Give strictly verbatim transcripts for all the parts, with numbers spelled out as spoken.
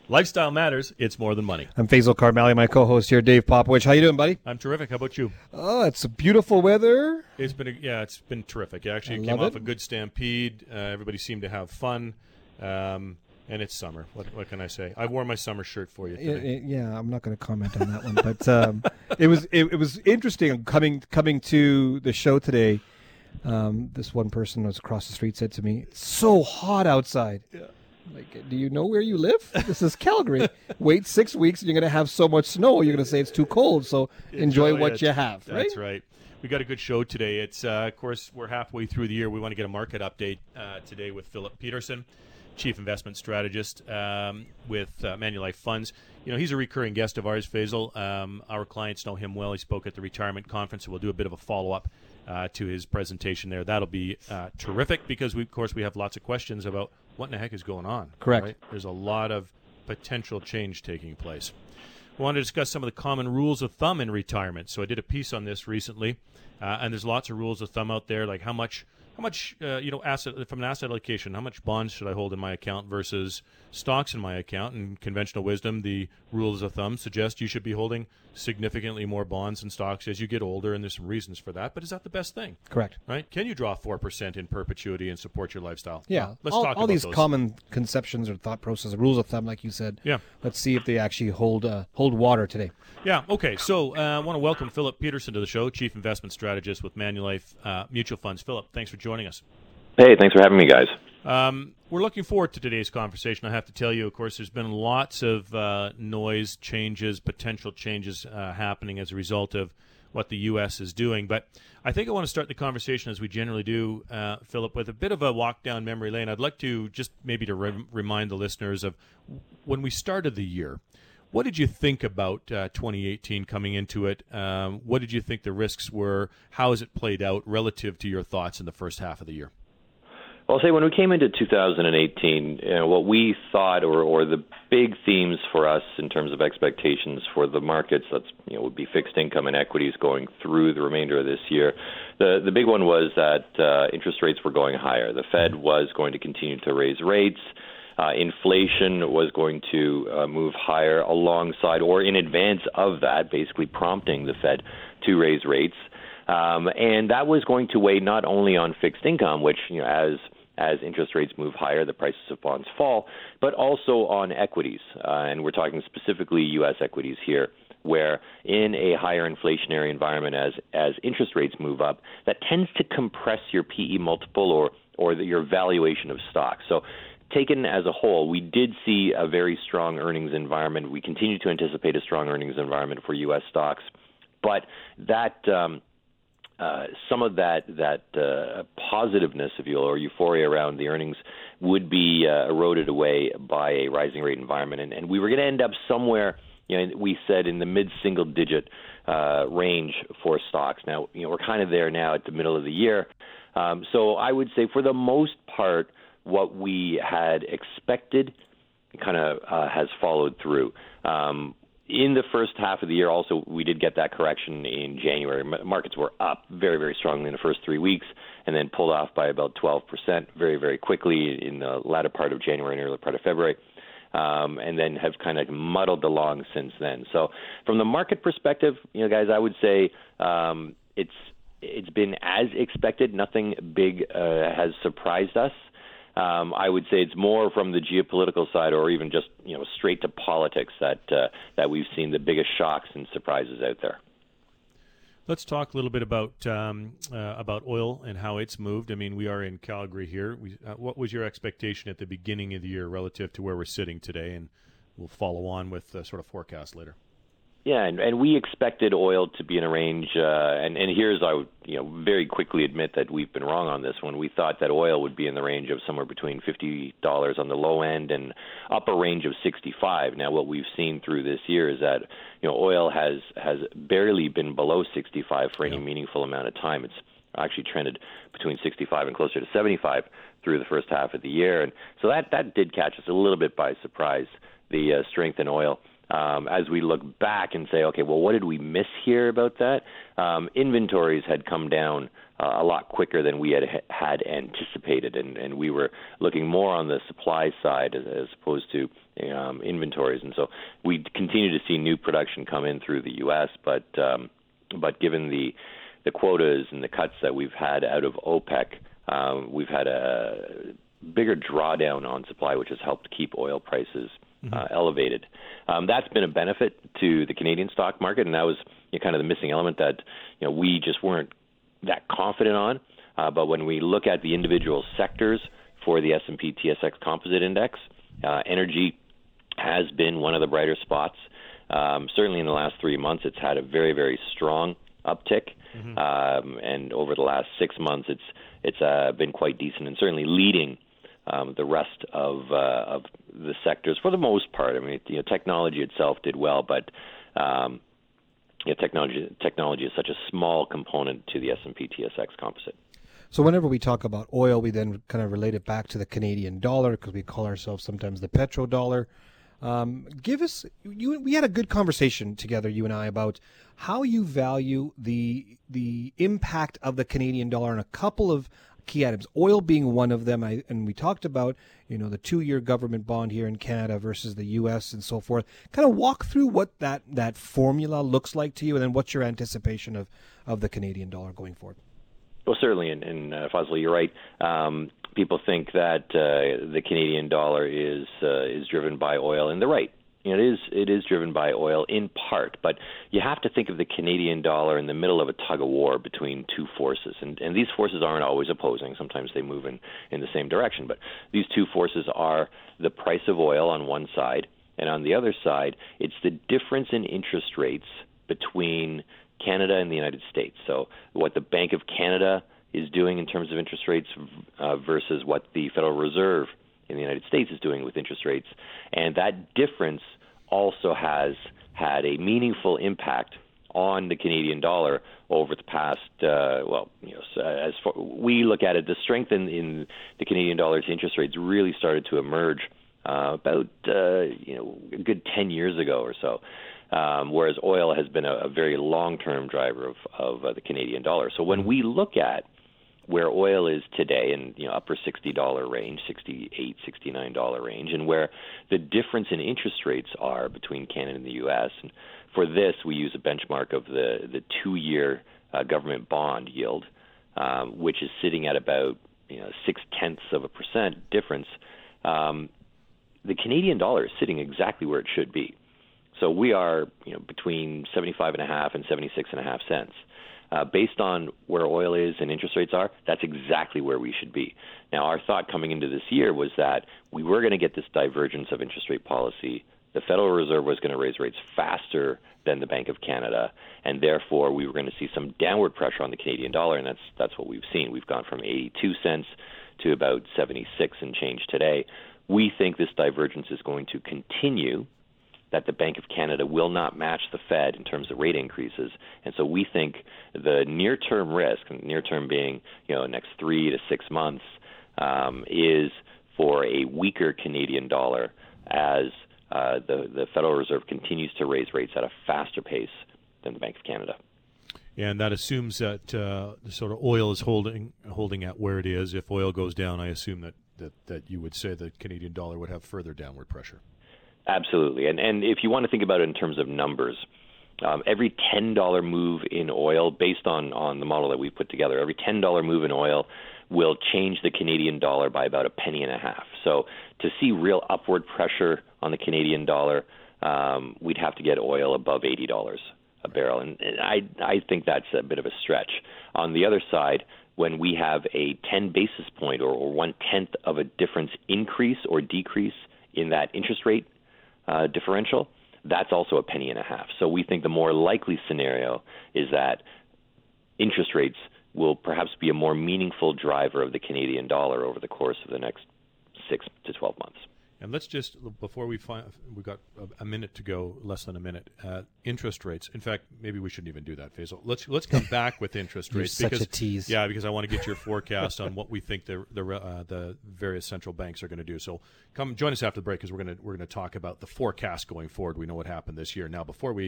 Lifestyle matters. It's more than money. I'm Faisal Karmali, my co-host here, Dave Popovich. How you doing, buddy? I'm terrific. How about you? Oh, it's beautiful weather. It's been a, yeah, it's been terrific. Actually, I it came love off it. a good stampede. Uh, everybody seemed to have fun, um, and it's summer. What, what can I say? I wore my summer shirt for you Yeah, today. yeah, I'm not going to comment on that one, but um, it was it, it was interesting coming coming to the show today. Um, this one person was across the street said to me, "It's so hot outside." Yeah. Like, do you know where you live? This is Calgary. Wait six weeks and you're going to have so much snow. You're going to say it's too cold. So enjoy, Enjoy what it. you have, right? That's right. We got a good show today. It's uh, of course we're halfway through the year. We want to get a market update uh, today with Philip Peterson, Chief Investment Strategist um, with uh, Manulife Funds. You know, he's a recurring guest of ours, Faisal. Um, our clients know him well. He spoke at the retirement conference, so we'll do a bit of a follow-up uh, to his presentation there. That'll be uh, terrific because, we, of course, we have lots of questions about what in the heck is going on. Correct. Right? There's a lot of potential change taking place. We want to discuss some of the common rules of thumb in retirement. So I did a piece on this recently, uh, and there's lots of rules of thumb out there, like how much How much, uh, you know, asset from an asset allocation, how much bonds should I hold in my account versus stocks in my account? And conventional wisdom, the rules of thumb suggest you should be holding significantly more bonds and stocks as you get older, and there's some reasons for that. But is that the best thing? Correct. Right? Can you draw four percent in perpetuity and support your lifestyle? Yeah. Well, let's all, talk all about these those. common conceptions or thought processes, rules of thumb, like you said. Yeah. Let's see if they actually hold uh, hold water today. Yeah, okay. So uh, I want to welcome Philip Peterson to the show, Chief Investment Strategist with Manulife uh, Mutual Funds. Philip, thanks for joining us. Hey, thanks for having me, guys. Um, we're looking forward to today's conversation. I have to tell you, of course, there's been lots of uh, noise, changes, potential changes uh, happening as a result of what the U S is doing. But I think I want to start the conversation, as we generally do, uh, Philip, with a bit of a walk down memory lane. I'd like to just maybe to re- remind the listeners of when we started the year. What did you think about uh, twenty eighteen coming into it? Um, what did you think the risks were? How has it played out relative to your thoughts in the first half of the year? Well, I'll say when we came into two thousand eighteen, you know, what we thought or, or the big themes for us in terms of expectations for the markets, that's, you know, would be fixed income and equities going through the remainder of this year. The the big one was that uh, interest rates were going higher. The Fed was going to continue to raise rates. Uh, inflation was going to uh, move higher alongside or in advance of that, basically prompting the Fed to raise rates. Um, and that was going to weigh not only on fixed income, which, you know, as as interest rates move higher, the prices of bonds fall, but also on equities. Uh, and we're talking specifically U S equities here, where in a higher inflationary environment, as as interest rates move up, that tends to compress your P E multiple or or the, your valuation of stocks. So taken as a whole, we did see a very strong earnings environment. We continue to anticipate a strong earnings environment for U S stocks, but that um, Uh, some of that that uh, positiveness, if you will, or euphoria around the earnings would be uh, eroded away by a rising rate environment, and, and we were going to end up somewhere. You know, we said in the mid-single-digit uh, range for stocks. Now, you know, we're kind of there now at the middle of the year. Um, so I would say, for the most part, what we had expected kind of uh, has followed through. Um, In the first half of the year, also, we did get that correction in January. Markets were up very, very strongly in the first three weeks and then pulled off by about twelve percent very, very quickly in the latter part of January and early part of February, um, and then have kind of muddled along since then. So from the market perspective, you know, guys, I would say um, it's it's been as expected. Nothing big uh, has surprised us. Um, I would say it's more from the geopolitical side, or even just, you know, straight to politics, that uh, that we've seen the biggest shocks and surprises out there. Let's talk a little bit about um, uh, about oil and how it's moved. I mean, we are in Calgary here. We, uh, what was your expectation at the beginning of the year relative to where we're sitting today? And we'll follow on with uh, sort of forecast later. Yeah, and, and we expected oil to be in a range, uh, and, and here's, I would, you know, very quickly admit that we've been wrong on this one. We thought that oil would be in the range of somewhere between fifty dollars on the low end and upper range of sixty-five. Now, what we've seen through this year is that, you know, oil has, has barely been below sixty-five for any Yeah. meaningful amount of time. It's actually trended between sixty-five and closer to seventy-five through the first half of the year. And so that, that did catch us a little bit by surprise, the uh, strength in oil. Um, as we look back and say, okay, well, what did we miss here about that? Um, inventories had come down uh, a lot quicker than we had had anticipated, and, and we were looking more on the supply side as, as opposed to um, inventories, and so we continue to see new production come in through the U S. But um, but given the the quotas and the cuts that we've had out of OPEC, uh, we've had a bigger drawdown on supply, which has helped keep oil prices uh, mm-hmm. elevated. Um, that's been a benefit to the Canadian stock market, and that was you know, kind of the missing element that you know we just weren't that confident on. Uh, but when we look at the individual sectors for the S and P T S X Composite Index, uh, energy has been one of the brighter spots. Um, certainly in the last three months, it's had a very, very strong uptick. Mm-hmm. Um, and over the last six months, it's it's uh, been quite decent and certainly leading um, the rest of uh, of the sectors for the most part. I mean, you know, technology itself did well, but um, you know, technology technology is such a small component to the S and P T S X Composite. So whenever we talk about oil, we then kind of relate it back to the Canadian dollar because we call ourselves sometimes the petrodollar. Um, give us, you, we had a good conversation together, you and I, about how you value the the impact of the Canadian dollar on a couple of key items, oil being one of them. I, and we talked about, you know, the two-year government bond here in Canada versus the U S and so forth. Kind of walk through what that, that formula looks like to you, and then what's your anticipation of, of the Canadian dollar going forward? Well, certainly, and, and uh, Fazley, you're right. Um, people think that uh, the Canadian dollar is uh, is driven by oil, and they're right. It is it is driven by oil in part, but you have to think of the Canadian dollar in the middle of a tug of war between two forces, and, and these forces aren't always opposing. Sometimes they move in, in the same direction, but these two forces are the price of oil on one side, and on the other side, it's the difference in interest rates between Canada and the United States. So what the Bank of Canada is doing in terms of interest rates uh, versus what the Federal Reserve in the United States is doing with interest rates. And that difference also has had a meaningful impact on the Canadian dollar over the past, uh, well, you know, as far, we look at it, the strength in, in the Canadian dollar's interest rates really started to emerge uh, about, uh, you know, a good ten years ago or so. Um, whereas oil has been a, a very long-term driver of, of uh, the Canadian dollar. So when we look at where oil is today in you know upper sixty dollars range, sixty-eight dollars, sixty-nine dollars range, and where the difference in interest rates are between Canada and the U S, and for this we use a benchmark of the, the two-year uh, government bond yield, um, which is sitting at about you know six-tenths of a percent difference. Um, the Canadian dollar is sitting exactly where it should be. So we are, you know, between seventy-five and a half and seventy-six and a half cents. Uh, based on where oil is and interest rates are, that's exactly where we should be. Now, our thought coming into this year was that we were going to get this divergence of interest rate policy. The Federal Reserve was going to raise rates faster than the Bank of Canada, and therefore we were going to see some downward pressure on the Canadian dollar, and that's that's what we've seen. We've gone from eighty-two cents to about seventy-six and change today. We think this divergence is going to continue, that the Bank of Canada will not match the Fed in terms of rate increases. And so we think the near-term risk, near-term being, you know, next three to six months, um, is for a weaker Canadian dollar as uh, the, the Federal Reserve continues to raise rates at a faster pace than the Bank of Canada. And that assumes that uh, the sort of oil is holding holding at where it is. If oil goes down, I assume that, that, that you would say the Canadian dollar would have further downward pressure. Absolutely. And and if you want to think about it in terms of numbers, um, every ten dollars move in oil, based on, on the model that we put together, every ten dollars move in oil will change the Canadian dollar by about a penny and a half. So to see real upward pressure on the Canadian dollar, um, we'd have to get oil above eighty dollars a barrel. And, and I, I think that's a bit of a stretch. On the other side, when we have a ten basis point or, or one-tenth of a difference increase or decrease in that interest rate Uh, differential, that's also a penny and a half. So we think the more likely scenario is that interest rates will perhaps be a more meaningful driver of the Canadian dollar over the course of the next six to twelve months. And let's just, before we find, we've got a minute to go, less than a minute, uh, interest rates. In fact, maybe we shouldn't even do that, Faisal. Let's let's come back with interest rates. Such because, a tease. Yeah, because I want to get your forecast on what we think the the, uh, the various central banks are going to do. So come join us after the break because we're going to we're going to talk about the forecast going forward. We know what happened this year. Now, before we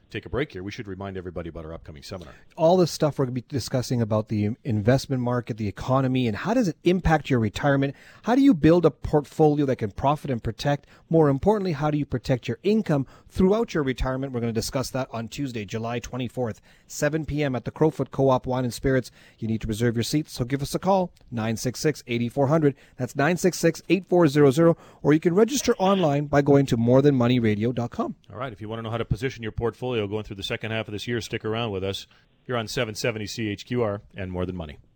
take a break here, we should remind everybody about our upcoming seminar. All the stuff we're going to be discussing about the investment market, the economy, and how does it impact your retirement? How do you build a portfolio that can profit and protect? More importantly, how do you protect your income throughout your retirement? We're going to discuss that on Tuesday, July twenty-fourth, seven p.m. at the Crowfoot Co-op Wine and Spirits. You need to reserve your seats, so give us a call, nine six six, eight four zero zero. That's nine six six, eight four zero zero, or you can register online by going to more than money radio dot com. All right, if you want to know how to position your portfolio going through the second half of this year, stick around with us. You're on seven seventy C H Q R and More Than Money.